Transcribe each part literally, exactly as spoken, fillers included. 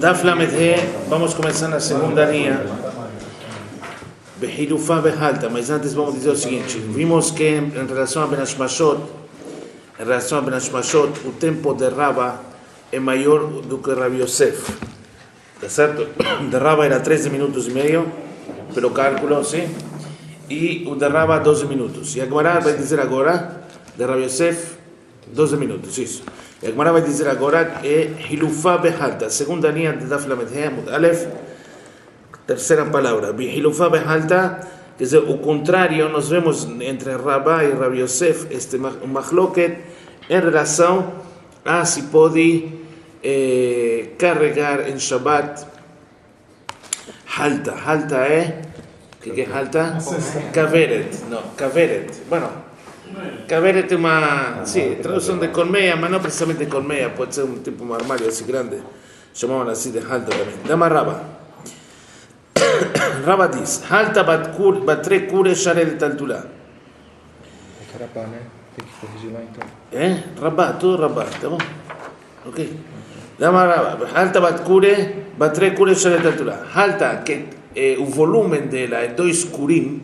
Daf Lamed He, vamos começar na segunda linha. Behilufá behalta, mas antes vamos dizer o seguinte: vimos que em relação a Ben Hashmashot, em relação a Ben Hashmashot, o tempo de Raba é maior do que Rabi Yosef. Tá certo? O de Raba era treze minutos e meio, pelo cálculo, sim? E o de Raba doze minutos. E a Gemara vai dizer agora, de Rabi Yosef, doze minutos, isso. E a Gemara vai dizer agora que é Hilufá behalta, segunda linha de Daf Lamed He, Amud Aleph, terceira palavra, Hilufá behalta, quer dizer, o contrário, nós vemos entre Rabá e Rabi Yosef, este machloket, em relação a se pode eh, carregar em Shabbat halta. Halta é, o que, que é halta? Kaveret, não, kaveret, bueno, Kaveret é uma, sim, tradução de colmeia, mas não precisamente colmeia, pode ser um tipo de armário assim grande, chamavam assim de halta também. Dama Raba. Raba diz, halta batre kure sharel taltula. É Rabá, né? Tem que corrigir lá então. É? Rabá, tudo Rabá, tá bom? Ok. Dama Raba, halta batkure, batre kure sharel taltula. Halta, que eh, o volume dela é dois kurim,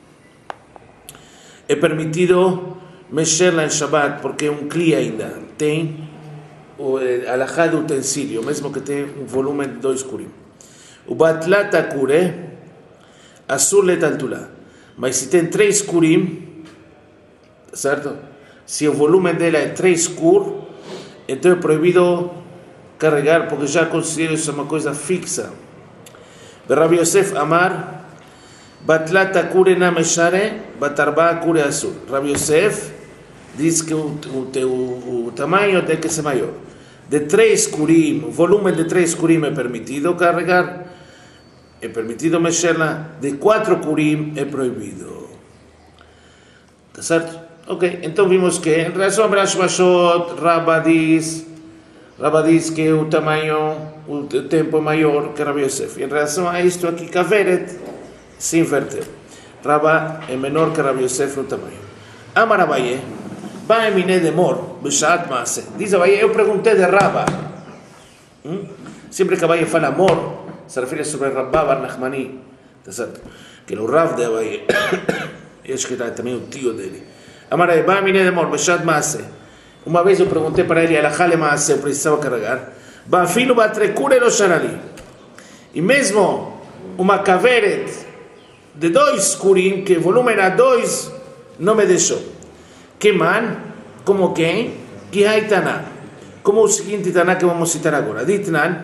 é permitido mexer-la em Shabbat, porque é um cli ainda, tem o alahá do utensílio, mesmo que tenha um volume de dois kurim. O batlata kure, asur letaltula. Mas se tem três kurim, certo? Se o volume dela é três kur, então é proibido carregar, porque já considero isso uma coisa fixa. Rabi Yosef Amar, Batlata kure na meshare, batarba kure asur. Rabi Yosef diz que o, o, o, o tamanho tem que ser maior. De três kurim, o volume de três kurim é permitido carregar, é permitido mexer-la. De quatro kurim é proibido. Tá certo? Ok, então vimos que em relação a Ben Hashmashot, Rabba diz, Rabba diz que o tamanho, o tempo é maior que Rabi Yosef. Em relação a isto aqui, Kaveret, se inverter. Rabá é menor que Rabi Yosef no tamanho. Amar Abaye, vai mine de mor, beshat maase. Diz Abaye, eu perguntei de Rabá. Hum? Sempre que Abaye fala mor, se refere sobre Rabá Bar Nachmani. Tá certo? Que o Rav de Abaye, acho que era também o tio dele. Amar Abaye, vai mine de mor, beshat maase. Uma vez eu perguntei para ele, alahale maase, eu precisava carregar. Ba filo batrekure lo sharali. E mesmo uma kaveret de dois kurim, que o volume era dois, não me deixou. Que man, como quem? Que hai taná. Como o seguinte taná que vamos citar agora. Ditnan,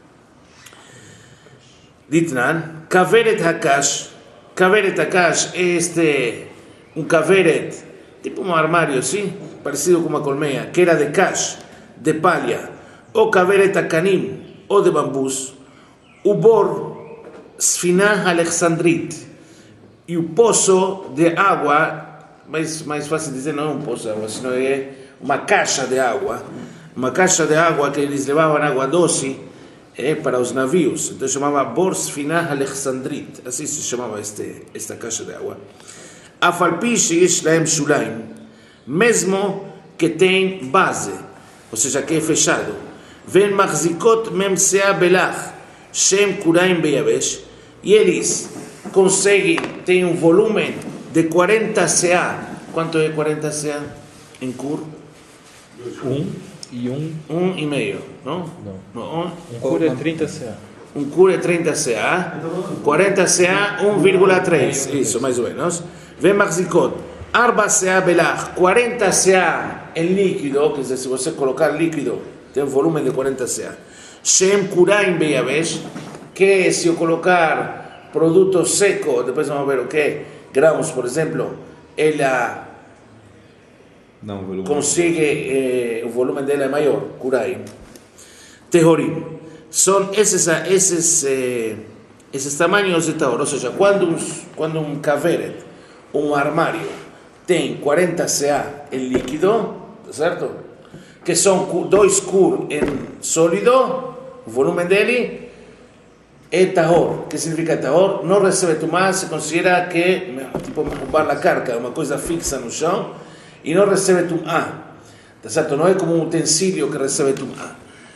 Ditnan, kaveret hakash. Kaveret hakash é este, um kaveret, tipo um armário, sim? Parecido com uma colmeia, que era de kash, de palha, ou kaveret hakanim, ou de bambus. O bor, sfinah alexandrit. E o poço de água, mais, mais fácil dizer, não é um poço de água, senão é uma caixa de água, uma caixa de água que eles levavam água doce é, para os navios, então chamava Borsfinah Alexandrit, assim se chamava este, esta caixa de água. Afalpish Ishlaem Shulaim, mesmo que tem base, ou seja, que é fechado, Ven Machzikot Memsea Belach, Shem Kuraim Beyabesh, e eles conseguem, tem um volume de quarenta C A. Quanto é quarenta C A em Kur? Um e um. Um e meio, não? Não. não um, um Kur é trinta C A. Um Kur é trinta C A. quarenta C A, um vírgula três. Isso, mais ou menos. Vem Machzikot. Arba C A Belach. quarenta C A em líquido, quer dizer, se você colocar líquido, tem um volume de quarenta C A. Shem Kuraim Beyabesh, que se eu colocar produto seco, depois vamos ver o que, grãos, por exemplo, ela não, o volume. consegue, eh, o volume dela é maior, Kuraim. Tehorim. São esses, esses, eh, esses tamanhos de Tahor, ou seja, quando um, quando um kaveret, um armário, tem quarenta C A em líquido, certo? Que são dois kur em sólido, o volume dele é tahor. Que significa tahor? Não recebe tumá, se considera que, tipo, roubar a carca, uma coisa fixa no chão, e não recebe tumá. Tá certo? Não é como um utensílio que recebe tumá.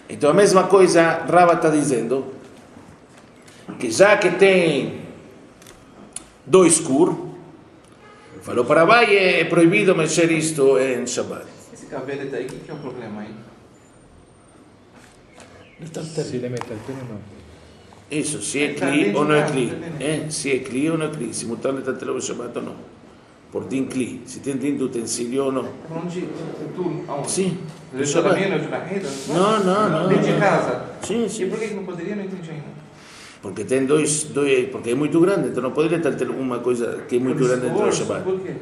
Então a mesma coisa Rava está dizendo, que já que tem dois kur, falou para Abaye, é proibido mexer isto em Shabbat. Esse cavelet aí, o que, que é o problema aí? Se ele mette il non. Isso, se é Kli ou não é Kli. É, se é Kli ou não é Kli. Se mutar o Metaltel no Shabbat ou não. Por din Kli. Se tem din do utensílio ou não. Onde tu, aonde? Sim. No isolamento, na rede? Não, não, não. Dentro de não. casa? Sim, E sim. por que que não poderia? Não entendi ainda. Porque tem dois, dois, porque é muito grande, então não poderia ter uma coisa que é muito Por grande dentro do esforço, Shabbat. por quê?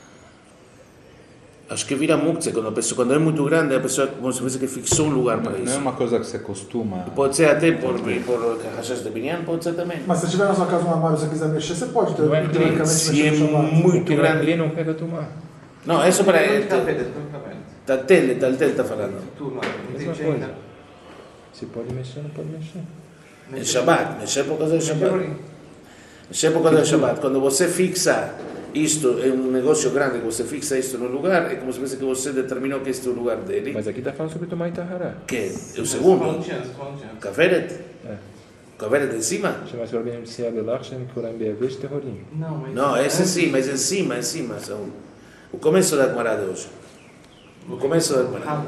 Acho que vira muktzeh, quando a pessoa, quando é muito grande, a pessoa como se fosse que fixou um lugar para Non è isso. una cosa che si costuma. Pode ser até por, por rachas de binyan, pode ser também. Mas se tiver na sua casa um armário e você quiser mexer, você pode, Não é teoricamente, Se mexer é no Shabbat. muito Perché grande. lì non pega tu mano. Não, é só para. Onde cavelet? Onde cavelet? Taltel, Taltel está falando. Tu, não Mesma entendi coisa. ainda. Si può rimescere, non può rimescere. Em Shabbat, mexer por causa do Mexer por Shabbat. aí. Mexer por causa do Shabbat. Quando você fixa isto em um negócio grande, que você fixa isto no lugar, é como se fosse que você determinou que este é o lugar dele. Mas aqui está falando sobre tomar Itahará. Que é o Falando segundo. de antes, falando de antes. Kaveret. É. Kaveret em cima? שמה שרבים מציע ללך שהם קוראים ביבש טהורים. Não, mas... Não, esse em cima, esse em cima, em cima. São o começo da Gemara de hoje. O começo da Gemara.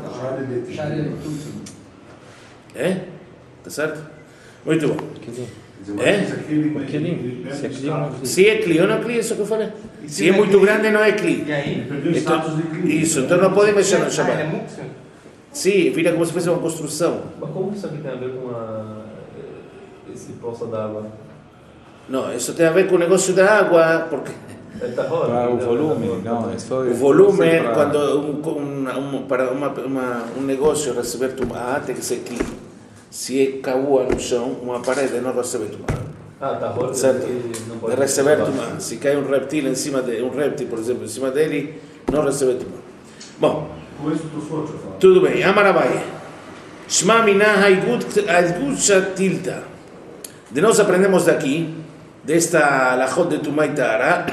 É? Tá certo? Muito bom. כלים. É? כלים. Se é כלי ou não כלי. Se é Kli ou não é Kli, isso que eu falei. Se é muito grande, não é Kli. E aí? Então, isso, então não pode mexer no Ah, ele é Shabbat. muktzeh? Sim, vira como se fosse uma construção. Mas como isso aqui tem a ver com a, esse poço d'água? Não, isso tem a ver com o negócio da água, porque É tahor? Para o volume, não, é só... o volume, para- quando um, um, um, para uma, uma, um negócio receber tumá, tem que ser Kli. Se é caua no chão, uma parede não recebe tumá. Ah, tahor Certo? que não De pode receber ser tumá. Se cai um reptil em cima de um reptil, por exemplo, em cima dele, não recebe tumá. Bom, tudo bem. Amarabai. Shma minah haigucha tilta. De nós aprendemos daqui, desta lachot de tumá e tahara,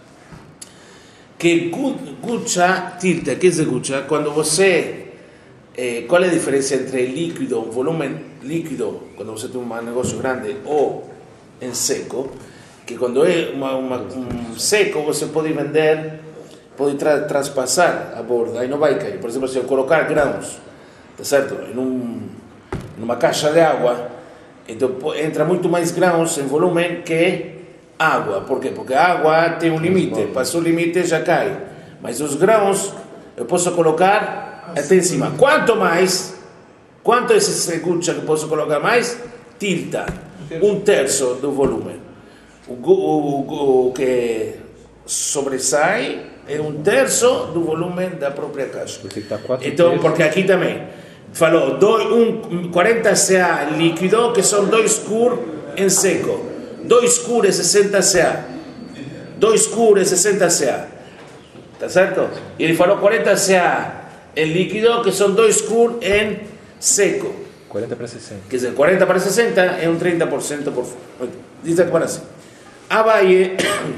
que gucha tilta, que é gucha? Quando você, eh, qual é a diferença entre líquido, um volume líquido, quando você tem um negócio grande, ou em seco, que quando é uma, uma, um seco você pode vender, pode tra traspassar a borda e não vai cair. Por exemplo, se eu colocar grãos, tá certo? Em um, numa caixa de água, então entra muito mais grãos em volume que água. Por quê? Porque a água tem um limite, passou o limite já cai. Mas os grãos eu posso colocar até em cima. Quanto mais, quanto é esse segucha que posso colocar mais? Tilta, um terço do volume. O, o, o, o que sobressai é um terço do volume da própria caixa. Porque está quatro Então, terços. porque aqui também falou dois, um, quarenta C A líquido, que são dois cur em seco. dois cur é sessenta C A. dois cur é sessenta C A. Tá certo? E ele falou quarenta C A em líquido, que são dois cur em seco. quarenta para sessenta. Quer dizer, quarenta para sessenta é um trinta por cento por fora. Diz aqui para assim. Abaye,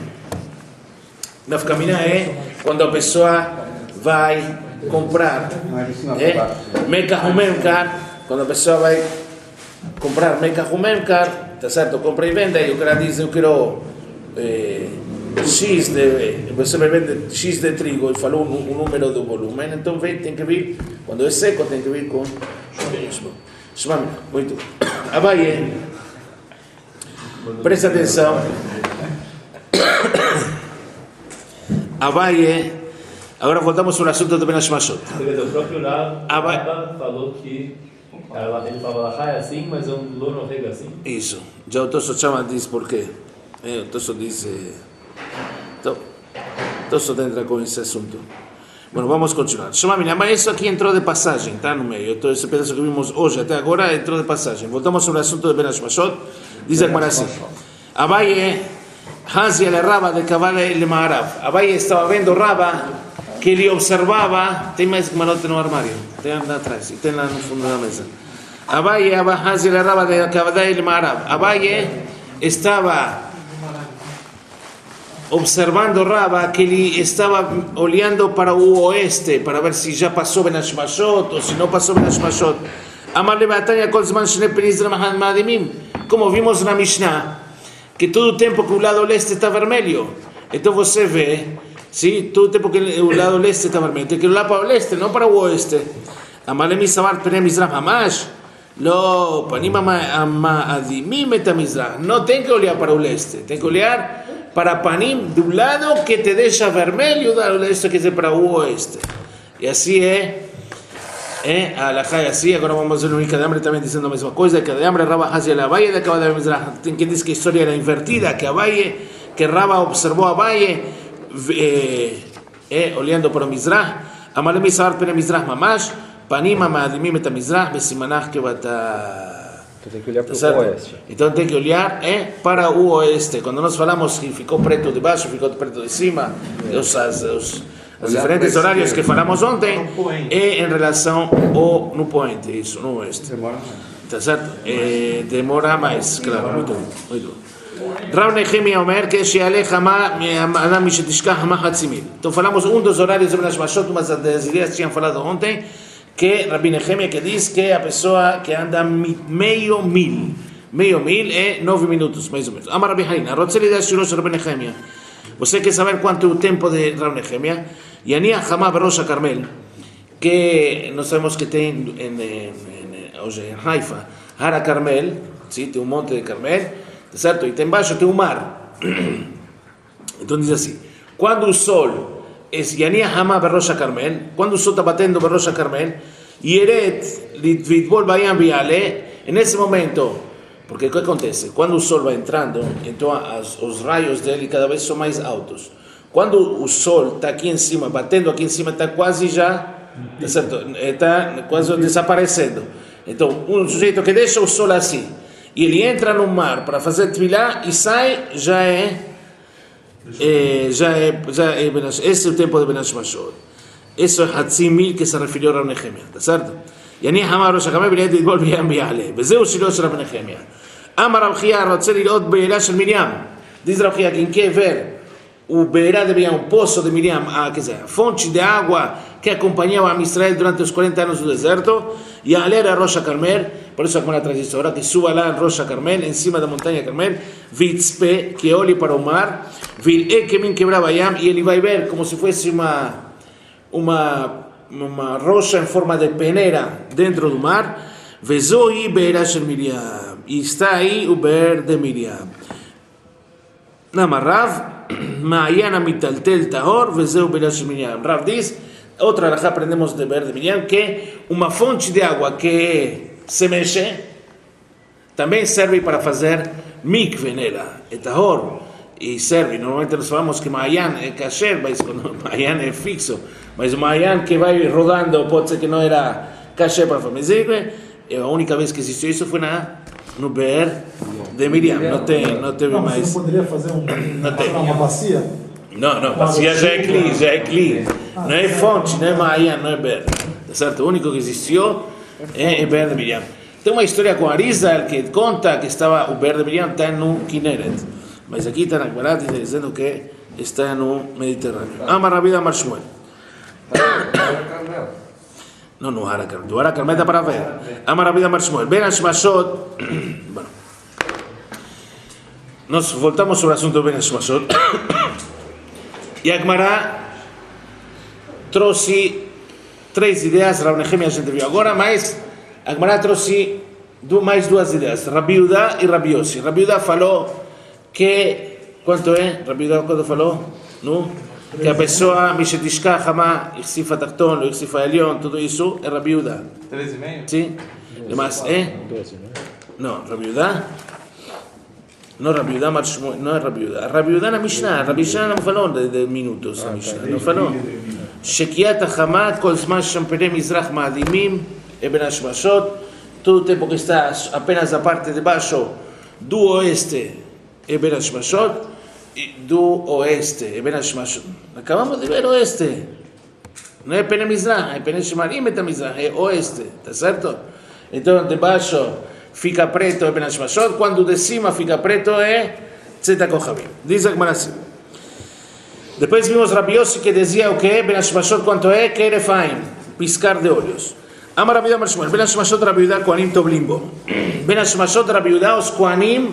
na caminhar é quando a pessoa vai comprar. É? Mekahumemkar, quando a pessoa vai comprar Mekahumemkar, tá certo? Compra e vende, e o cara diz, eu quero eh, X de, você me vende X de trigo, e falou um, um número do volume, então vem, tem que vir, quando é seco, tem que vir com isso. Shmami, muito bem. Abaye, presta atenção. Abaye, agora voltamos sobre o assunto do Ben Hashmashot. O próprio Rav Ah, vai. Rav falou que ela- ele falava Lahá é assim, mas eu não não rega assim. Isso. Já o Tosso chama diz por quê. É, o Tosso diz. Eh, então, Tosso entra com esse assunto. Bueno, vamos continuar. Chama minha mãe, isso aqui entrou de passagem, tá no meio. Então, esse pedaço que vimos hoje até agora entrou de passagem. Voltamos sobre o assunto do Ben Hashmashot. Diz a Gemara assim: Abaye, Hazi ele Raba de Kavale le Maharav. Abaye estava vendo Raba que ele observava. Tem mais malote no armário? Tem lá atrás, e tem lá no fundo da mesa. Abaye, Hazi ele Raba de Kavale le Maharav. Abaye estava observando Raba que ele estava olhando para o oeste para ver se já passou Ben Hashmashot ou se não passou Ben Hashmashot. Amar levatanya kol zman shnei pnei Mizrah ma'adimim. Como vimos na Mishnah, que todo o tempo que o lado leste está vermelho. Então você vê, sim, todo o tempo que o lado leste está vermelho, tem que olhar para o leste, não para o oeste. Amar levatanya pnei Mizrah mamash. Não, panim ma'adimim et Mizrah. Não tem que olhar para o leste, tem que olhar para panim do lado que te deixa vermelho, do leste que é para o oeste. E assim é. Eh, a la Jaya así, ahora vamos a ver un Kadamre también diciendo la misma cosa, que Kadamre Raba hacia la Valle de Acabada de Mizrah, que dice que la historia era invertida, que a Valle, que Raba observó a Valle, eh, eh, oleando por Mizrah, Amalem Isar Pene Mizrah Mamash, Panima Ma'adimim et Mizrah, Besimanach que bata. Então tem que olhar para o oeste. Então tem que olhar eh, para o oeste. Quando nós falamos que ficou preto de baixo, ficou preto de cima, os, os, os diferentes horários que falamos ontem, é em relação ao no poente, isso, no oeste. Demora mais. Tá certo? É, demora mais, claro, muito bom, muito bom. Rav Nehemia Omer que she'aleh hama adam mishetishkah hama hatzimil. Então falamos um dos horários de Benas Mashot, umas das ideias que tinham falado ontem, que Rabbi Nehemia que diz que a pessoa que anda meio mil, meio mil é nove minutos, mais ou menos. Amar Rabbi Hanina, Rotzel Ideh Shirosh Rabbi Nehemia. Você quer saber quanto é o tempo de Rav Nehemia? Yania Hamá Berosh Carmel, que nós sabemos que tem em, em, em, hoje em Haifa, Hara Carmel, sim, tem um monte de Carmel, certo? E tem embaixo tem o mar. Então diz assim, quando o sol é Yania Hamá Berosh Carmel, quando o sol está batendo Berosh Carmel, Yeret Litvitbol Bayam Biale, nesse momento, porque o que acontece? Quando o sol vai entrando, então as, os raios dele cada vez são mais altos. Quando o sol está aqui em cima, batendo aqui em cima, está quase já, está quase desaparecendo. Então, um sujeito que deixa o sol assim, e ele entra no mar para fazer tefilá e sai, já é, é, já é, já é, esse é o tempo de Benas Mashot. Esse é o Hatzimil que se referiu a Rav Nehemia, está certo? Yani Hamar Rosh HaKamel b'nei Yitbol b'yam b'yale. וזהו שילו של רב נחמיה. אמר רב חייא רוצה לראות בעירה של מרים. Diz Rav חייא, quem quer ver o beirá de Miriam, o poço de Miriam, a, quer dizer, a fonte de água que acompanhava a Israel durante os quarenta anos do deserto, e a ler a Rosh Carmel, por isso como a tradição, agora que suba lá em Rosh Carmel, em cima da montanha Carmel, vitzpe, que olhe para o mar, vir ekemin quebrava yam, e ele vai ver como se fosse uma, uma, uma rocha em forma de peneira dentro do mar, vezoi beirá shel Miriam, e está aí o beir de Miriam. Namarav, Ma'ayana mitaltel tahor, vezeu beirá shel Miriam. Rav diz, outra alahá aprendemos de beir de Miriam, que uma fonte de água que se mexe, também serve para fazer mikve nela, é tahor, e serve, normalmente nós falamos que Ma'ayan é kasher, mas Ma'ayan é fixo, mas o Ma'ayan que vai rodando pode ser que não era kasher para fazer mikve, a única vez que existiu isso foi na no Be'er de Miriam, não tem, não teve não, mais. Você não poderia fazer um, não tem. uma bacia? Não, não, bacia já é cli, já é cli. Não é fonte, não é Ma'ayan, não é Be'er. Tá certo? O único que existiu é o Be'er de Miriam. Tem uma história com Arizal que conta que estava o Be'er de Miriam está no Kinneret, mas aqui está na Gemara dizendo que está no Mediterrâneo. Amar Rabbi Amar Shmuel. No, no Hara Carmel. Do Hara Carmel dá para ver. Amar Rabbi Amar Shmuel. Benas Mashot. Bueno. Nós voltamos sobre o assunto do Benas Mashot. E a Gemara trouxe três ideias. Rav Nehemia a gente viu agora, mas a Gemara trouxe mais duas ideias. Rabbi Yehuda e Rabbi Yossi. Rabbi Yehuda falou que... Quanto é? Rabbi Yehuda quando falou? No? Que a pessoa, Mishetishka, Hama, Ixifa Tachton, lo Ixifa Elion, tudo isso é Rabbi Yehuda. Três e meio? Sim? Mas é? Não, Rabbi Yehuda? Não, Rabbi Yehuda, não é Rabbi Yehuda. Rabbi Yehuda na Mishnah, Rabbi Yehuda não falou de, de minutos, a Mishnah, não falou. Shekiat HaHama, Kol Zman Shampere Mizrach Ma'adimim, Eben Hashmashot, todo o tempo que está apenas a parte de baixo do oeste, Eben Hashmashot, do oeste, Eben Hashmashot. Acabamos de ver oeste. Não é Pene Mizrah, é Pene Shemarim et Mizrah, é oeste, tá certo? Então, de baixo fica preto é Ben Hashmashot, quando de cima fica preto é Tzeta Kohavim. Diz a Gemara assim. Depois vimos Rabbi Yossi que dizia o que é Ben Hashmashot, quanto é Kerefaim, piscar de olhos. Amar Rabbi Yehuda Amar Shmuel, Ben Hashmashot Rabbi Yehuda Kohanim Toblim Bo. Ben Hashmashot Rabbi Yehuda, os Kohanim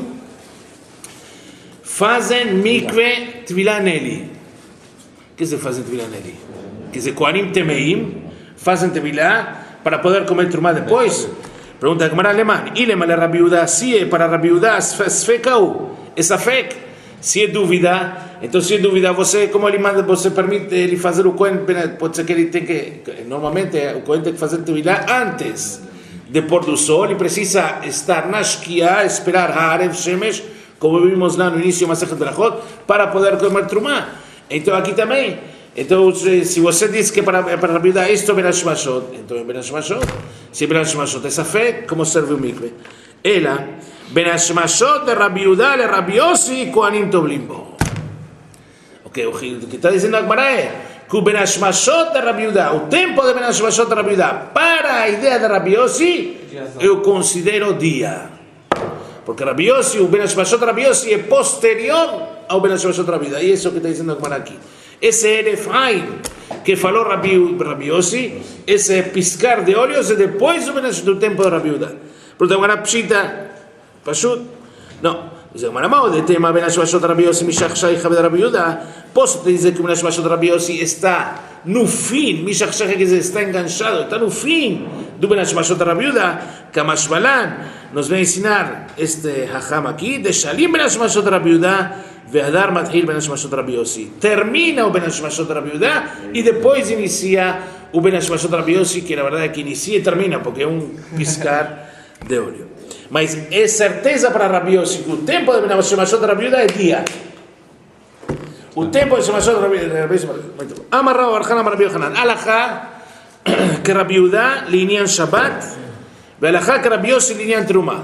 fazem mikve Tvilá nele. O que se fazem Tvilá nele? Que se Kohanim Temeim fazem Tvilá para poder comer trumá depois? Pergunta a Gemara alemã. Ilema le Rabbi Yehuda, se é para Rabbi Yehuda, sfekau, é safek. Se é dúvida, então se é dúvida, você, como ele manda, você permite ele fazer o Kohen, pode ser que ele tem que, normalmente o Kohen tem que fazer Tevilá antes de pôr do sol, e precisa estar na Shkia, esperar Haarev Shemesh, como vimos lá no início do Masechet Berachot, para poder comer trumá. Então aqui também, então se você diz que para, para Rabbi Yehuda isto é Ben Hashmashot, então é Ben Hashmashot, se é Ben Hashmashot é safek, como serve o mikve? Ela, Ben Hashmashot de Rabbi Yehuda le Rabbi Yossi Kohanim Toblim Bo. Ok, o que está dizendo a Gemara é que o Ben Hashmashot de Rabbi Yehuda, o tempo de Ben Hashmashot de Rabbi Yehuda para a ideia de Rabbi Yossi, eu considero dia. Porque Rabbi Yossi, o Ben Hashmashot de Rabbi Yossi é posterior ao Ben Hashmashot de Rabbi Yehuda. E isso que está dizendo a Gemara aqui. Esse Eref Haim que falou Rabbi, Rabbi Yossi, esse piscar de olhos é depois do tempo de Rabbi Yehuda. Portanto, a Gemara pshita, pashut, não. Diz a Gemara, mas o tema Ben Hashmashot Rabbi Yossi Mishach Shai Chaved Rabbi Yehuda, posso te dizer que o Ben Hashmashot Rabbi Yossi está no fim, Mishach Shai, quer dizer, está enganchado, está no fim do Ben Hashmashot Rabbi Yehuda, Kamashbalan nos vem ensinar este hacham aqui, de Shalim Ben Hashmashot Rabbi Yehuda, Ve'adar Mathil Ben Hashmashot Rabbi Yossi. Termina o Ben Hashmashot Rabbi Yehuda e depois inicia o Ben Hashmashot Rabbi Yossi, que na verdade é que inicia e termina, porque é um piscar de olho. Mas é certeza para Rabbi Yossi que o tempo de Ben Hashmashot Rabbi Yehuda é dia. O tempo de Ben Hashmashot Rabbi Yehuda. Amar Rav Bar Chana Amar Rabbi Yochanan. Alachá que Rabbi Yehuda linyan Shabbat, ve'alachá que Rabbi Yossi linyan Truma.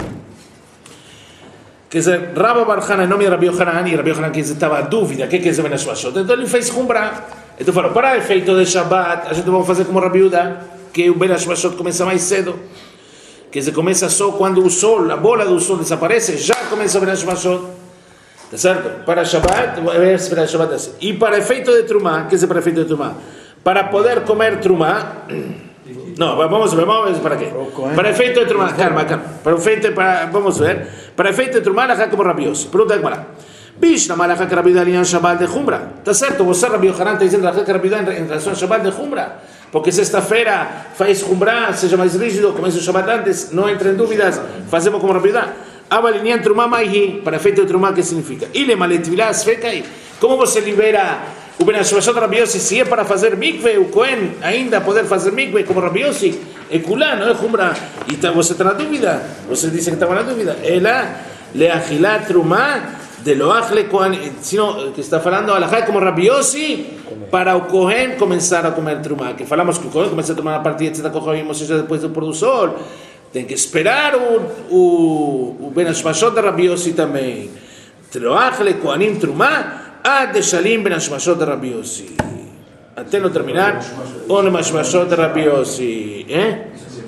Quer dizer, Rav Bar Chana, em nome de Rabbi Yochanan, e Rabbi Yochanan que estava a dúvida, o que é que é Ben Hashmashot? Então ele fez Humbra. Então falou, para efeito de Shabbat, a gente vai fazer como Rabbi Yehuda, que o Ben Hashmashot começa mais cedo. Que se começa só quando o sol, a bola do sol desaparece, já começa o Ben Hashmashot. Tá certo? Para Shabbat, vai esperar Shabbat assim. E para efeito de Trumá, que é para efeito de Trumá? Para poder comer Trumá, não, vamos ver, vamos ver para quê? Para efeito de Trumá, calma, calma. Para efeito, para, vamos ver. Para efeito de Trumá, ela como Rabbi Yossi. Pergunta de Gemara. Bishna malachá que Rabbi Yehuda linyan Shabbat de Humbra. Tá certo? Você, Rabbi Yochanan, está dizendo que Rabbi Yehuda em relação a Shabbat de Humbra. Porque sexta-feira faz Humbra, seja mais rígido, começa o Shabbat antes, não entra em dúvidas, fazemos como Rabbi Yehuda. Avalinian Trumá maihi, para efeito de Trumá, que significa? Ile maletvilá sfekai. Como você libera o Ben Hashmashot Rabbi Yossi, se é para fazer mikve, o Kohen ainda poder fazer mikve como Rabbi Yossi, é kulá, não é Humbra. E tá, você está na dúvida, você disse que estava na dúvida. Ela leachilá Trumá, de loachle Kohen, sino que está falando alajá como Rabbi Yossi, para o Kohen começar a comer Trumá. Que falamos que o Kohen começa a tomar a partir de Kohen, ou seja, depois do pôr do sol. Tem que esperar o, o, o Ben Hashmashot de Rabbi Yossi também. Loachle Kohanim Trumá, ad de Shalim Ben Hashmashot de Rabbi Yossi. Até não terminar, o Ben Hashmashot de Rabbi Yossi. Eh?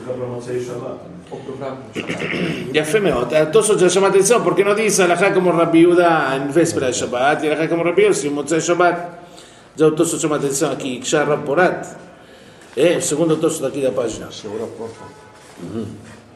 יפה מאוד, התוספות של שמעת אצלו, porque não diz הלכה כמו רבי יהודה em véspera de Shabbat, e הלכה כמו רבי יוסי מוצאי שבת. זה o tosfot chama atenção aqui, que já Porat, é o segundo tosfot aqui da página. Uhum.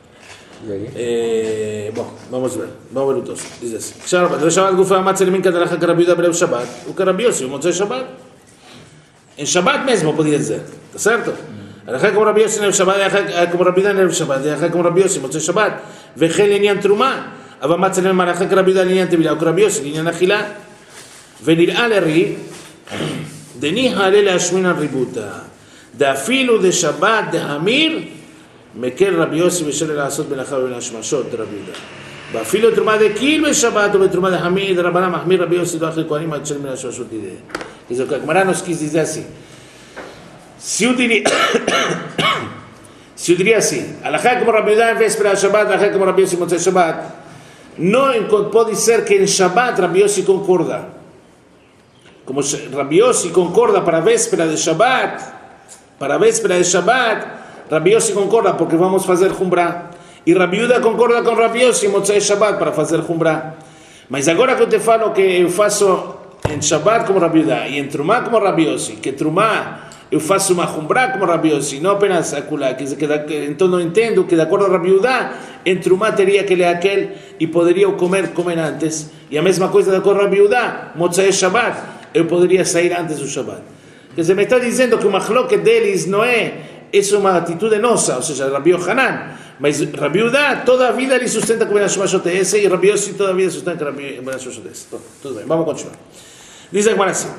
É, bom, vamos ver, vamos ver o tosfot. Diz assim: "Shabbat, Shabbat gufa amatz eliminka da הלכה כרבי יהודה ברב Shabbat, o כרבי יוסי מוצאי Shabbat." Em Shabbat mesmo podia dizer, tá certo? הלכה כמו רבי יוסי נרב שבת, הלכה כמו רבי יהודה נרב שבת, הלכה כמו רבי יוסי מוצאי שבת, וכן לעניין תרומה, אבל מה צלם הלכה כרבי יהודה לעניין טבילה, או כרבי יוסי לעניין אכילה, ונראה לרי, דניחא עלה להשמינן ריבותא, דאפילו דשבת דהמיר, מקל רבי יוסי ושל לעשות מלאכה ובין השמשות רבי יהודה. ואפילו תרומה דקיל בשבת ובתרומה דהמיר, דרבנן מחמיר רבי יוסי לא אכל כהנים עד של מן השמשות ידי. Isso que a Gemara nos quis dizer assim. Se eu diria, se eu diria assim, alahá como Rabbi Yehuda em véspera de Shabbat, alahá como Rabbi Yossi em Motzei Shabbat, não pode ser que em Shabbat Rabbi Yossi concorda. Como Rabbi Yossi concorda para a véspera de Shabbat, para a véspera de Shabbat, Rabbi Yossi concorda porque vamos fazer Humbra. E Rabbi Yehuda concorda com Rabbi Yossi em Motzei Shabbat para fazer Humbra. Mas agora que eu te falo que eu faço em Shabbat como Rabbi Yehuda e em Trumá como Rabbi Yossi, que Trumá eu faço uma Humbrá como Rabi Yossi, não apenas acolá, que, que, então não entendo que de acordo a Rabi Yudá, entre uma teria que ler aquele e poderia comer, comer antes, e a mesma coisa de acordo a Rabi Yudá, Motzai Shabbat, eu poderia sair antes do Shabbat. Quer dizer, me está dizendo que o machloket deles não é, isso é uma atitude nossa, ou seja, Rabi Yohanan, mas Rabi Yudá toda a vida ele sustenta que o Ben Hashmashot é esse, e Rabi Yossi toda a vida sustenta que o Ben Hashmashot é esse. Tudo bem, vamos continuar. Diz agora assim.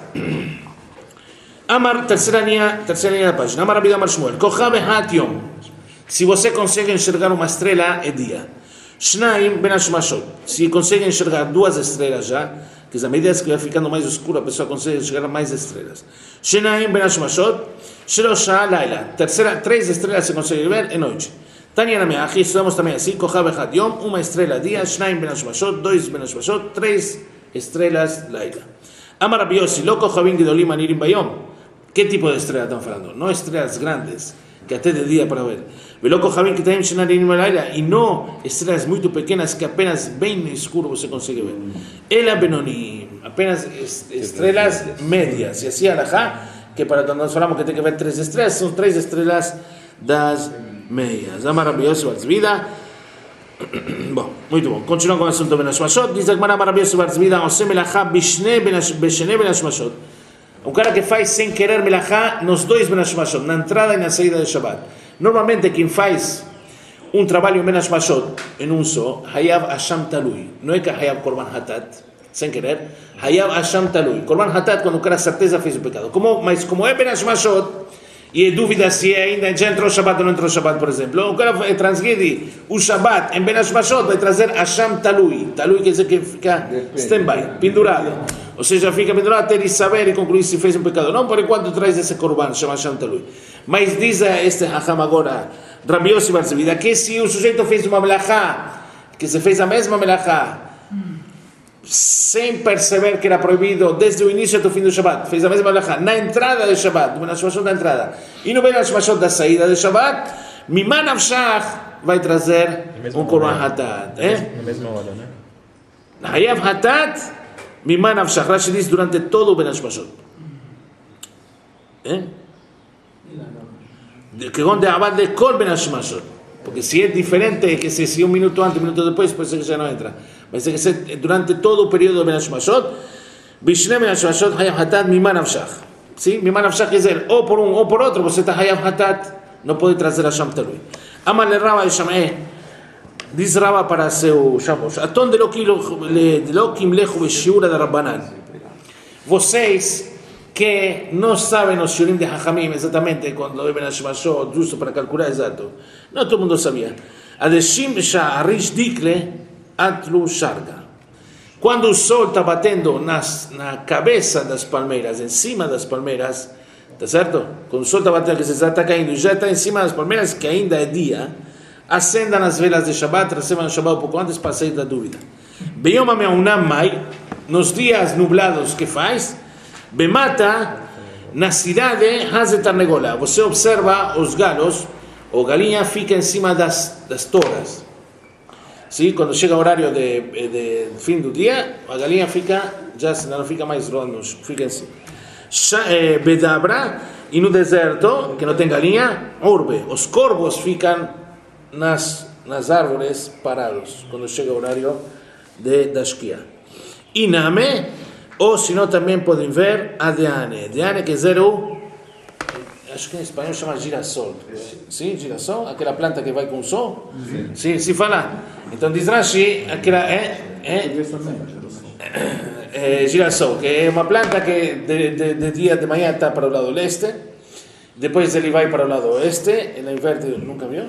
Amar, terceira linha, terceira linha da página. Amar Rabi Amar Shmuel. Kochav Hat Yom. Se você consegue enxergar uma estrela, é dia. Shnaim Ben Hashmashot. Se consegue enxergar duas estrelas já, que à medida que vai ficando mais escuro, a pessoa consegue enxergar mais estrelas. Shnaim Ben Hashmashot. Shlosha Laila. Terceira, três estrelas se consegue ver, é noite. Tanya Nameachi, estudamos também assim. Kochav Hat Yom. Uma estrela dia. Shnaim Ben Hashmashot. Dois Ben Hashmashot. Três estrelas Laila. Amar Rabi Yossi. Lo Kochavim Gedolim Anirim Bayom. ¿Qué tipo de estrellas están hablando? No estrellas grandes, que até de día para ver. Veloco Javín que también llenan en el aire, y no estrellas muy pequeñas que apenas ven escuro se consigue ver. El Benoni, apenas estrellas medias. Y así alajá, que para cuando nos hablamos que tiene que ver tres estrellas, son tres estrellas das medias. Amar Rabi Yossi Barzvida. Bom, muito bom. Continuamos com o assunto Ben Hashmashot. Diz a Gemara Rabi Yossi Barzvida, Osem Melachá Bishne Ben Hashmashot. Um cara que faz sem querer melachá nos dois Ben Hashmashot, na entrada e na saída de Shabbat. Normalmente quem faz um trabalho em Ben Hashmashot em um só, Hayav Hasham Talui. Não é que Hayav Korban Hatat, sem querer. Hayav Hasham Talui. Korban Hatat quando o cara certeza fez o pecado. Como, mas como é Ben Hashmashot, e é dúvida se ainda já entrou Shabbat ou não entrou Shabbat, por exemplo. O cara transgride o Shabbat em Ben Hashmashot, vai trazer Hasham Talui. Talui quer dizer que fica stand-by, pendurado. Ou seja, fica pendurado até ele saber e concluir se fez um pecado. Não por enquanto traz esse korban, chama Hasham Talui. Mas diz este Hacham agora, Rabi Yossi Barzvida, que se o sujeito fez uma melachá, que se fez a mesma melachá, sem perceber que era proibido desde o início até o fim do Shabbat, fez a mesma melachá na entrada do Shabbat, no Ben Hashmashot da entrada, e no Ben Hashmashot da saída do Shabbat, Miman Avshach vai trazer um korban hatat. Na mesma hora, né? Hayav hatat, Miman Avshach, Rashi diz durante todo o Ben Hashmashot. ¿Eh? Que onde abad de Kol Ben Hashmashot. Porque se é diferente, que se, se um minuto antes, um minuto depois, pode ser que já não entra. Mas tem que ser durante todo o período do Ben Hashmashot. Bishne Ben Hashmashot, Hayav hatat, Miman Avshach. Sim? Miman Avshach quer dizer, ou por um ou por outro, você está Hayav hatat, não pode trazer Hasham Talui. Amar le Rava e Shameh. Diz Rava para seu Shabbos, Aton de Lokim Lechu Veshiura da Rabbanan. Vocês que não sabem os Shurim de Hachamim exatamente quando é Ben Hashmashot, justo para calcular exato. Não todo mundo sabia. Adeshim Sha'arish Dikle Atlu Sharga. Quando o sol está batendo nas, na cabeça das palmeiras, em cima das palmeiras, tá certo? Quando o sol está batendo, que se está caindo, já está em cima das palmeiras, que ainda é dia, acendam as velas de Shabbat, recebam o Shabbat um pouco antes para sair da dúvida. Beyom Me'unam Mai, nos dias nublados que faz, Bemata, na cidade, Hazet Tarnegola. Você observa os galos, ou galinha fica em cima das, das toras. Sim, quando chega o horário de, de fim do dia, a galinha fica, já não fica mais rodando, fica em cima. Bedabra, e no deserto, que não tem galinha, Urbe. Os corvos ficam nas, nas árvores parados, quando chega o horário de, da esquia. Iname, ou se não também podem ver, a Deane. Deane quer dizer o, acho que em espanhol chama girassol. Sim, girassol? Aquela planta que vai com o sol? Sim, sim, se fala. Então diz Rashi, aquela é, é, é girassol, que é uma planta que de, de, de dia de manhã está para o lado leste, depois ele vai para o lado oeste, ele inverte, nunca viu?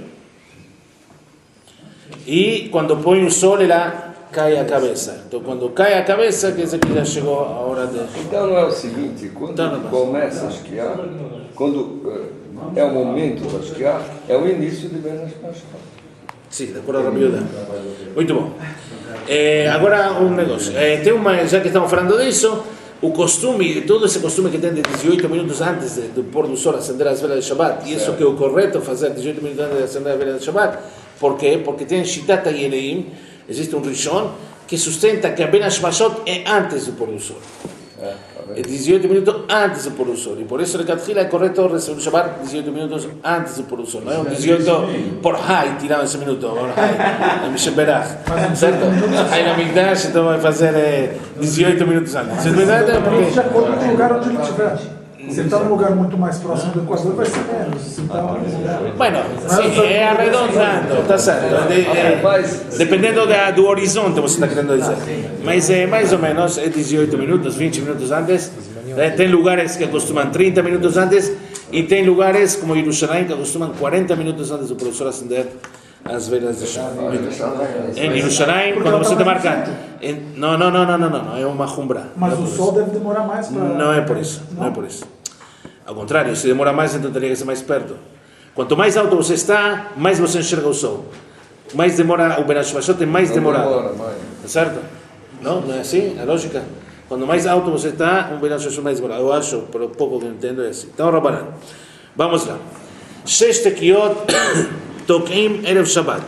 E quando põe o sol, ela cai a cabeça. Então, quando cai a cabeça, quer dizer que já chegou a hora de... Então, não é o seguinte, quando então, começa a esquiar, quando é o momento de esquiar, é o início de Ben Hashmashot. Sim, de acordo a Rabi Yudá. Muito bom. É, agora, um negócio. É, tem uma, já que estamos falando disso, o costume, todo esse costume que tem de dezoito minutos antes de, do pôr do sol acender as velas de Shabbat, e isso que é o correto, fazer dezoito minutos antes de acender as velas de Shabbat. Por quê? Porque tem Shitat HaYereim, existe um Rishon que sustenta que a Ben Hashmashot é antes do pôr do sol. É, tá É dezoito minutos antes do pôr do sol. E por isso, é correto receber o Shabbat dezoito minutos antes do pôr do sol. Não é um dezoito por high, tirando esse minuto. Por high, é Misheberach. Certo? Aí na Migdash, então vai fazer é, dezoito minutos antes. Você verdade é porque... De acordo com o lugar onde ele estiver. Se está num lugar muito mais próximo do Equador, vai ser menos. Se está mais lugar. Bueno, sim, é arredondando, tá certo. De, é, dependendo da, do horizonte, você está querendo dizer. Mas é mais ou menos é dezoito minutos, vinte minutos antes. É, tem lugares que costumam trinta minutos antes e tem lugares como Jerusalém que costumam quarenta minutos antes do professor acender as velas de Shabbat. Em Jerusalém, quando você te marca... Em, não, não, não, não, não, não, é uma jumbra. Mas é o sol deve demorar mais para... Não é por isso, não, não é por isso. Ao contrário, se demora mais, então teria que ser mais perto. Quanto mais alto você está, mais você enxerga o sol. Mais demora, o Ben Hashemashot é mais demorado. Tá certo? Não, não é assim a lógica? Quanto mais alto você está, um Ben Hashemashot é mais demorado. Eu acho, pelo pouco que eu entendo, é assim. Então, Rabanan, vamos lá. Seis tequiot, toquim erev Shabbat.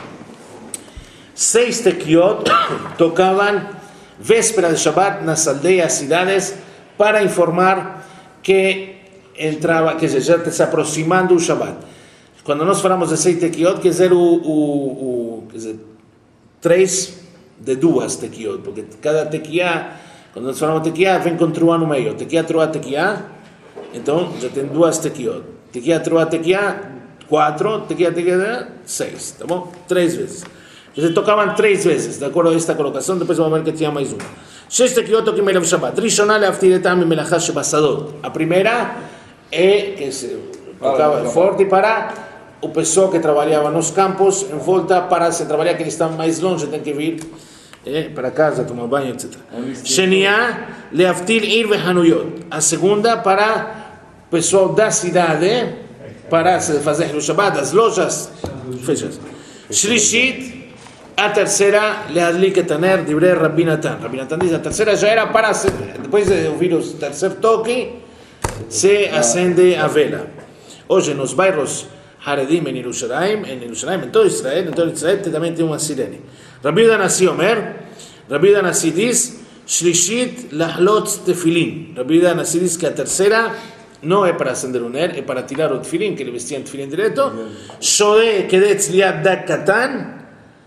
Seis tequiot tocavam véspera de Shabbat nas aldeias, cidades, para informar que entrava, quer dizer, já está se aproximando o Shabbat. Quando nós falamos de seis tequiot, quer dizer, o, o, o, quer dizer, três de duas tequiot, porque cada tequiá, quando nós falamos de tequiá, vem com truá no meio. Tequiá, truá, tequiá, então já tem duas tequiot. Tequiá, truá, tequiá, quatro, tequiá, tequiá, seis, tá bom? Três vezes. Quer dizer, tocavam três vezes, de acordo com esta colocação, depois vamos ver que tinha mais uma. Seis tequiot toquim erev Shabbat. Rishonah leavtiretam melachá shebasadot. A primeira é que se tocava forte para o pessoal que trabalhava nos campos, em volta, para se trabalhar, que eles estão mais longe, tem que vir é, para casa, tomar banho, etcétera. Sheniah leavtil ir vehanuyot. A segunda para o pessoal da cidade, para se fazer o Shabbat, as lojas fechadas. Shlishit, a terceira, leadlik etaner, divrei Rabbi Natan. Rabbi Natan diz, a terceira já era para, depois de ouvir o terceiro toque, se acende a vela. Hoje nos bairros Haredim em Jerusalém, em Jerusalém, em todo Israel, em todo Israel também tem uma sirene. Rabbi Yehuda Nassi Omer, Rabbi Yehuda Nassi diz, Shlishit lahlot tefilin. Rabbi Yehuda Nassi diz que a terceira não é para acender o ner, é para tirar o tefilin, que ele vestia em tefilin direto. Shode kedetz liad dak katan,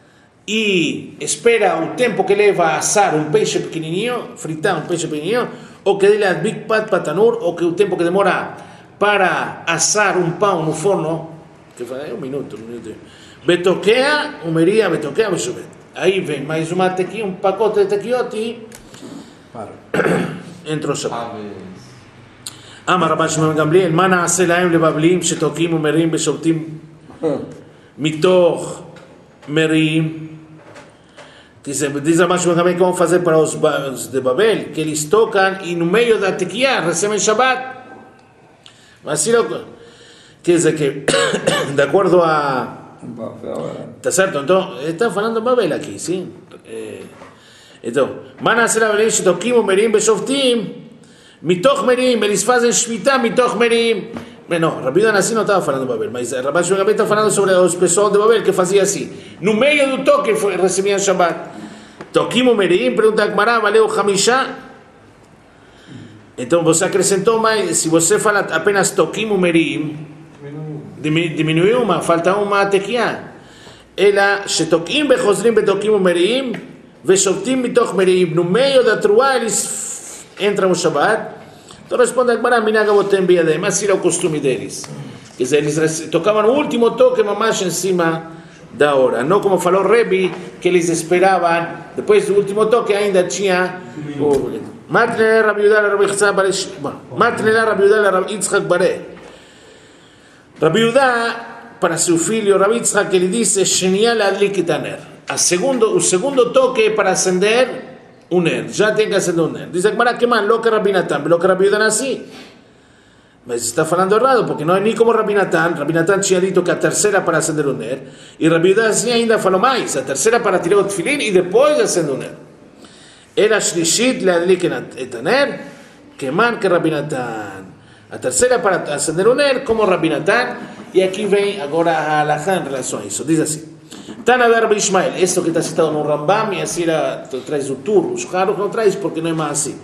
e espera o tempo que leva a assar um peixe pequenininho, fritar um peixe pequenininho, ou que ele adbik pat patanur, ou que o tempo que demora para assar um pão no forno, que é um minuto, um minuto. Betoquea, umeria, betoquea, beshubet. Aí vem mais uma tequia, um pacote de tequiot e entra o Shabbat. Amar Rabban Shimon Gamliel, מה נעשה להם לבבלים שתוקעים ומרים ושובתים מתוך מרים? Diz Rabban Shimon Gamliel, como fazer para os de Babel, que eles tocam e no meio da tequia recebem Shabbat. Mas se quer dizer que, de acordo a... Está certo? Então, está falando Babel aqui, sim? Então, מה נעשה לבבלים שתוקעים ומרים ושובתים מתוך מרים, eles fazem shvita מתוך מרים. Não, Rabbi Yehuda Nassi não estava falando de Babel, mas Rabban Shimon Gamliel está falando sobre os pessoal de Babel que fazia assim. No meio do toque recebiam Shabbat. Toquim umerim, pergunta a Gemara, valeu Hamishá? Então você acrescentou mais, se você fala apenas toquim umerim, diminuiu uma, falta uma tequiá. Ela, שתוקעים וחוזרים בתוקים ומרים, ושובתים מתוך מרים. No meio da truá eles entram no Shabbat. Então responde a Gemara, minhag avotem biadem, mas era o costume deles. Quer dizer, eles tocavam o último toque, mamás em cima da hora. Não como falou Rebbe, que eles esperavam, depois do último toque ainda tinha o... Matnele Rabbi Yehuda Rabbi Yitzchak Bare... Matnele Rabbi Yehuda Rabbi Yitzchak Bare. Rabbi Yehuda, para seu filho Rabbi Yitzchak, ele disse, Sheniah leadlik etaner. O segundo toque é para acender un ner, já tem que acender um ner. Diz a Gemara que man, lo que Rabbi Natan, lo que Rabbi Yehuda Nassi. Mas está falando errado, porque não é nem como Rabbi Natan. Rabbi Natan tinha dito que a terceira para acender o ner, e Rabbi Yehuda Nassi ainda falou mais, a terceira para tirar o tefilin e depois acender o ner. Era shlishit leadlik etaner, que man que Rabbi Natan. A terceira para acender o ner, como Rabbi Natan, e aqui vem agora a halachá em relação a isso. Diz assim, Tana de Rabbi Ishmael, isso que está citado no Rambam, e assim era, traz o Tur, os caros não traz porque não é mais assim.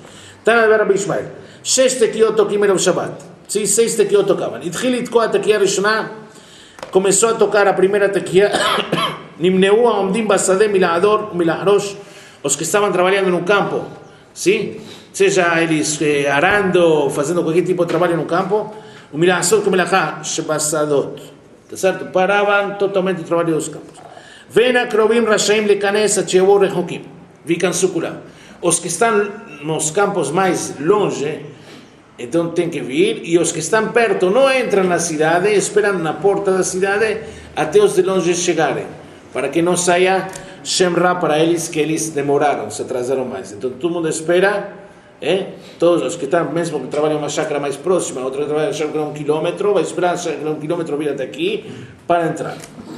Tana de Rabbi Ishmael. Shesh tekiot tokim erev Shabbat. Sí, seis tekiot tocaban. Itchil litkoa tekiah rishona. Comenzó a tocar a primeira tekiah. Nimneu aomdim basadeh milahador milahrosh. Os que estavam trabalhando no campo, sim? Seja eles eh, arando, fazendo qualquer tipo de trabalho no campo, o milahasot com milahá, shebasadot. Tá certo? Paravam totalmente o trabalho dos campos. Ven a krobim rashaim lekanes atchevu rechokim. Ficam suculam. Os que estão nos campos mais longe, então tem que vir, e os que estão perto não entram na cidade, esperam na porta da cidade até os de longe chegarem, para que não saia Shemra para eles que eles demoraram, se atrasaram mais. Então todo mundo espera, eh? Todos os que estão, mesmo que trabalham uma chácara mais próxima, outro que trabalha uma chácara um quilômetro, vai esperar um quilômetro vir até aqui para entrar.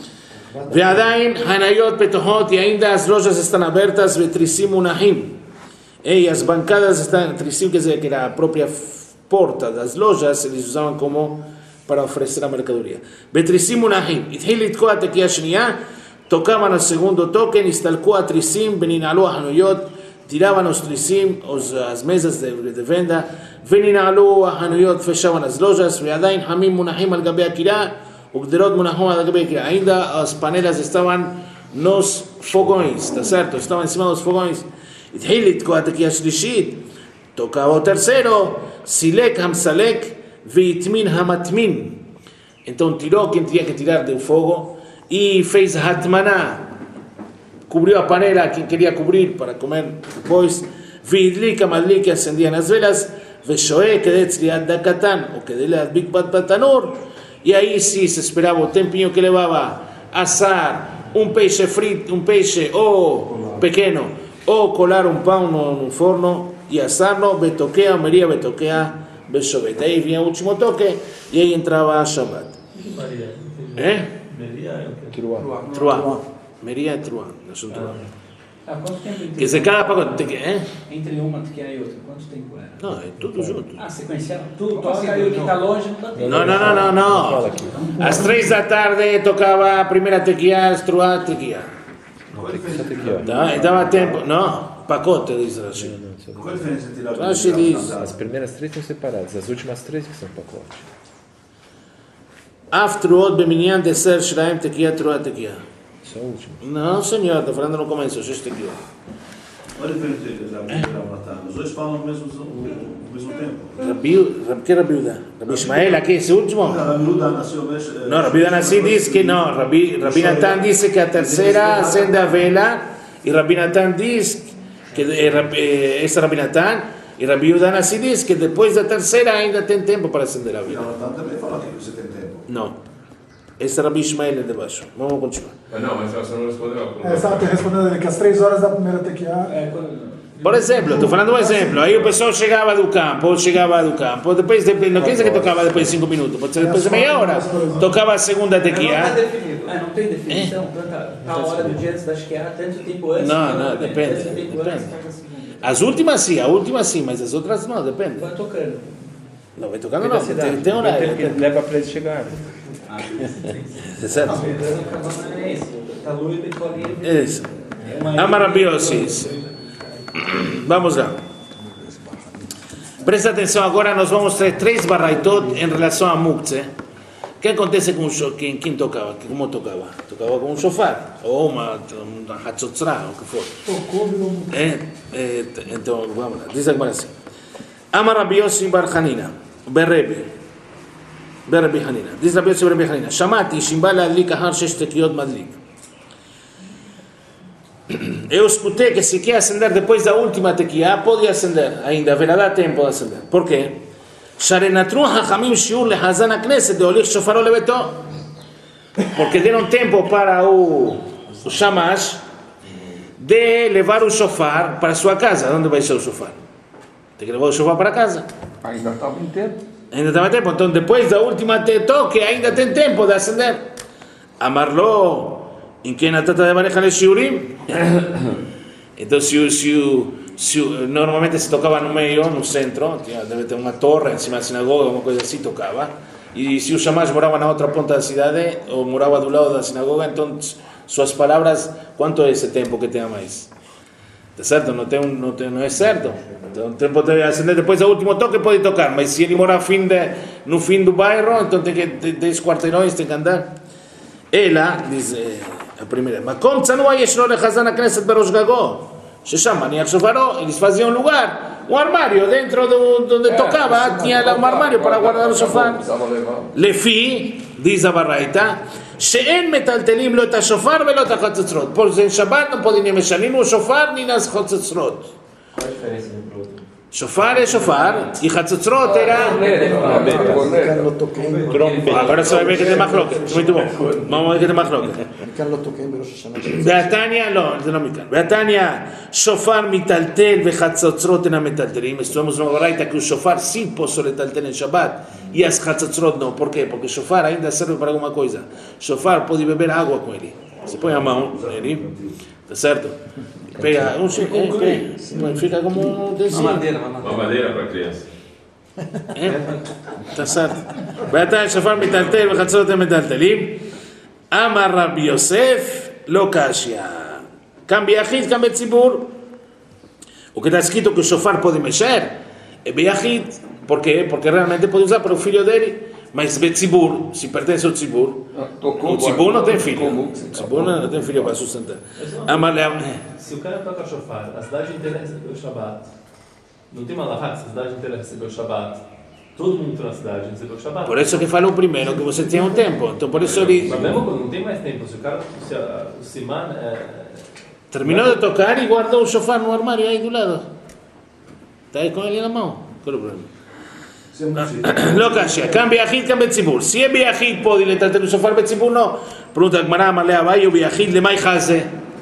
Ve'adain hanayot petohot, e ainda as lojas estão abertas, ve'trisim unahim. E as bancadas estão, trisim quer dizer que era a própria porta das lojas, eles usavam como para oferecer a mercadoria. Ve'trisim unahim. Ithil litkoa tekiah shniya, tocavam no segundo toque, nistalku a trisim, veninalu a hanuyot, tiravam os trisim, as mesas de, de venda, veninalu a hanuyot, fechavam as lojas, ve'adain hamim munahim al gabe akirah, ugderot munahum al gabe akirah. Ainda as panelas estavam nos fogões, tá certo? Estavam em cima dos fogões. Ithilit koatekia shlishit, tocava o terceiro, silek hamsalek, veitmin hamatmin. Então tirou quem tinha que tirar do fogo e fez hatmaná, cobriu a panela quem queria cobrir para comer depois, vidlika madlika, acendiam as velas, veshoe kedetz liad dakatan, o kedelat bikbat batanur, e aí sim se esperava o tempinho que levava assar um peixe frito, um peixe ou pequeno, ou colar um pão no, no forno e assar-lo, betoquea, meria betoquea, beshovet. Aí vinha o último toque e aí entrava a Shabbat. É? Truá. Truá. Meria é truá. Não são truá. Ah, quanto tempo entre, Quer dizer, cada pacote tem que... É? entre uma tequiah e outra? Quanto tempo era? Não, é tudo junto. Ah, sequencial? Tu toca e o que está longe não está tendo. Não, não, não, não, não. Às três da tarde tocava a primeira tequiah, as truá, tequiah. Tá? E dava tempo... Não, pacote, diz Rashi. Qual a diferença entre as Rashi diz... As primeiras três estão separadas, as últimas três que são pacote. Af truot beminyan deser shraim tequiah, truá, tequiah. Só o último. Não, senhor, estou falando no começo, seis tequiah. Qual a diferença entre as Rabi e Natan? Os dois falam ao mesmo, ao mesmo tempo. Rabi, que Rabi Uda? Rabi Ishmael, aqui, esse último? Rabi Uda nasceu... No, Rabi Uda Nassi diz que não, Rabi, Rabi Natan diz que a terceira acende a vela, e Rabi Natan diz que é esse Rabi Natan, e Rabi Uda Nassi diz que depois da terceira ainda tem tempo para acender a E vela. Natan também fala que você tem tempo. Não. Esse é Rabi Ishmael é de baixo. Vamos continuar. Ah, não, mas você não respondeu. É, estava te respondendo ele que às três horas da primeira tequiah, É, quando... Por exemplo, estou falando um exemplo. Aí o pessoal chegava do campo, chegava do campo, depois, depois não quer dizer que tocava depois de cinco minutos, pode ser depois de meia hora. Tocava a segunda Não está tequiah. definido. Ah, não tem definição? Tanta, a hora do dia antes da Shkiah, tanto tempo antes... Não, tanto não, tempo depende, antes, tanto tempo antes, depende. toca a segunda. As últimas sim, a última sim, mas as outras não, depende. Vai tocando. Não, vai tocando não, tem, tem horário. que leva para eles chegarem. Ah, sim. Certo? Lembrando que a banda é isso. Tá luz e colinha. Isso. Amarabiosis. Vamos lá. Presta atenção agora, nós vamos ter três barraitot em relação a Muktzeh. O que acontece com o quem, quem tocava? Como tocava? Tocava com um shofar, ou uma, uma hatzotzra, o que for. tocou, virou um... É, é, então, vamos lá. Diz agora assim. Amar Rabbi Yossi bar Hanina, berrebe, berrebe Hanina. Diz Rabbi Yossi berrebe Hanina. Shamati, shimbal adlik ahar shesh tekiot madlik. Eu escutei que se quer acender depois da última tequiah, pode acender ainda, haverá dá tempo de acender. Por quê? Sharenatru hachamim shiur lehazan hakneset de olich shofaro lebeto. Porque deram tempo para o, o shamash de levar o shofar para a sua casa. Onde vai ser o shofar? Tem que levar o shofar para casa. Ainda estava em tempo. Ainda estava tempo. Então, depois da última toque, ainda tem tempo de acender. Amarlo, em quem a tata de manejar de shiurim? Então, se, se, se, normalmente se tocava no meio, no centro, tinha, deve ter uma torre em cima da sinagoga, uma coisa assim, tocava. E se o shamash morava na outra ponta da cidade, ou morava do lado da sinagoga, então suas palavras, quanto é esse tempo que tem a mais? Tá certo? Não, tem, não, tem, não é certo. Então tem, pode acender depois o último toque, pode tocar, mas se ele mora fim de, no fim do bairro, então tem que ter dez quarteirões, tem que andar. Ela, diz a primeira, mas como tzanua yesh lo lechazan הכנסת berosh gago, ששם מניח שופרו, eles faziam um lugar, um armário dentro do, onde tocava, tinha lá um armário para guardar o shofar. לפי, diz a baraita, שאין מטלטלים לא את השופר ולא את החצוצרות. פה זה שבת, não podem nem mexer nem no shofar nem nas חצוצרות. Qual a diferença do pro outro? Shofar é shofar e חצוצרות era... מכאן לא תוקעים, Agora você vai ver que tem מחלוקת, muito bom. Vamos ver que tem מחלוקת. מכאן לא תוקעים בראש השנה. והתניא, לא, זה לא מכאן. והתניא, שופר מטלטל וחצוצרות אינם מטלטלים. Estamos no baraita que o shofar sim posso לטלטל em Shabbat e as חצוצרות não. Por quê? Porque o shofar ainda serve para alguma coisa. Shofar pode beber água com ele. Você põe a mão nele, tá certo? Pega um chico, fica como um Uma desenho. madeira, uma Uma madeira. madeira para criança. tá certo. ואתה שופר מטלטל וחצוצרות הם מטלטלים. אמר רבי יוסף, לא קשיא. כאן ביחיד, כאן בציבור. O que está escrito que o shofar pode mexer é biachid. Por quê? Porque realmente pode usar para o filho dele. Mas betzibur, se pertence ao tzibur, o tzibur não tem filho. O tzibur não tem filho para sustentar. Se o cara toca shofar, a cidade inteira recebeu o Shabbat. Não tem uma lahá, se a cidade inteira recebeu o Shabbat. Todo mundo na cidade recebeu o Shabbat. Por isso que falou primeiro que você tinha um tempo. Então por isso ele Mas mesmo quando não tem mais tempo, se o cara, se a, o Siman é, terminou de tocar e guardou o shofar no armário aí do lado. Está aí com ele na mão. Qual é o problema? לא קשיא, כאן ביחיד, כאן בציבור. Si é ביחיד pode לטלטל o shofar בציבור, não. Pergunta a Gemara, Amalei Abaye, o ביחיד, למה יחזה?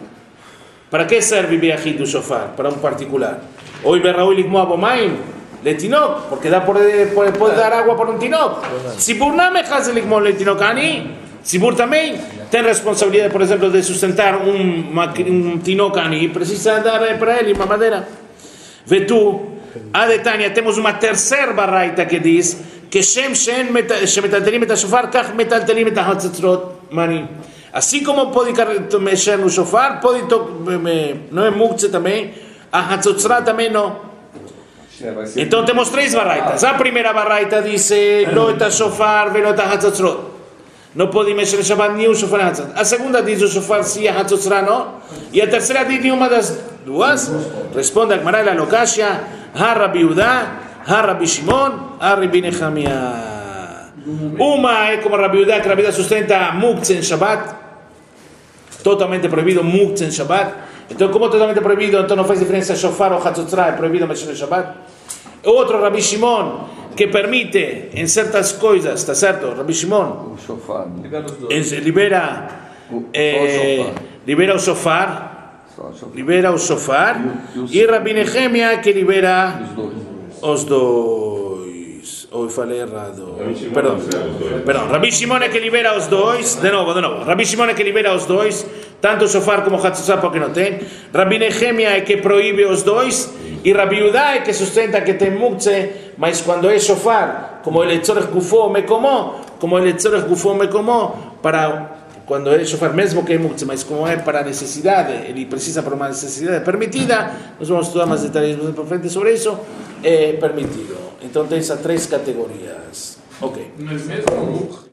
Para que serve ביחיד o shofar? Para um particular. Hoy berraúi ligmoa bomaim, letinok, porque dá por, por, pode dar água para um tinok. Tzibur não me faz ligmoa letinok, ani. Tzibur também tem responsabilidade, por exemplo, de sustentar um, um tinok ani, precisa dar para ele uma madeira. Vê tu, a Detânia, temos uma terceira baraita que diz que Shem Shem metaltelim et shofar, kach metaltelim et hatzatzrot, mani. Assim como pode mexer no shofar, pode não é muktzeh também, a hatzotzrah também não. Então temos três baraitas. A primeira baraita diz lo et shofar velo et hatzotzrot. Não pode mexer no Shabbat nem o shofar nem hatzotzrah. A segunda diz o shofar sim, a hatzotzrah não. E a terceira diz nenhuma das duas. Responde a Gemara la lokashia. Ha Rabbi Yehuda, ha Rabbi Shimon, ha Rabbi Nehemiah. Uma é como Rabbi Yehuda, que Rabbi Yehuda sustenta muktzeh em Shabbat, totalmente proibido muktzeh em Shabbat. Então, como totalmente proibido, então não faz diferença shofar ou hatzotzrah, é proibido mexer no Shabbat. Outro Rabbi Shimon, que permite em certas coisas, está certo? Rabbi Shimon O shofar. libera, eh, libera o shofar. Libera o shofar e Rabbi Nehemiah que libera os dois. Ou falei errado. Perdão. Perdão. Rabbi Shimon é que libera os dois. De novo, de novo. Rabbi Shimon é que libera os dois, tanto o shofar como o hatzotzrah, porque não tem. Rabbi Nehemiah é que proíbe os dois e Rabbi Yehuda é que sustenta que tem muktzeh, mas quando é shofar, como ele tzorech gufo mekomo, como ele tzorech gufo mekomo, para quando é shofar, mesmo que é muktzeh, mas como é para a necessidade, ele precisa para uma necessidade permitida, nós vamos estudar mais detalhes para frente sobre isso, é permitido. Então tem essas três categorias. Ok. Mas mesmo